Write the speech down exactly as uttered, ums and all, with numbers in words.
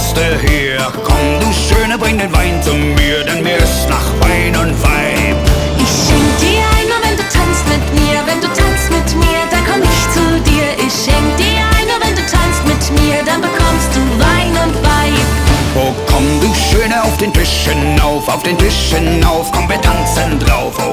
Gäste hier. Komm, du Schöne, bring den Wein zu mir, denn mir ist nach Wein und Weib. Ich schenk dir ein, nur wenn du tanzt mit mir. Wenn du tanzt mit mir, dann komm ich zu dir. Ich schenk dir ein, nur wenn du tanzt mit mir, dann bekommst du Wein und Weib. Oh, komm, du Schöne, auf den Tisch hinauf, auf den Tisch hinauf, komm, wir tanzen drauf. Oh,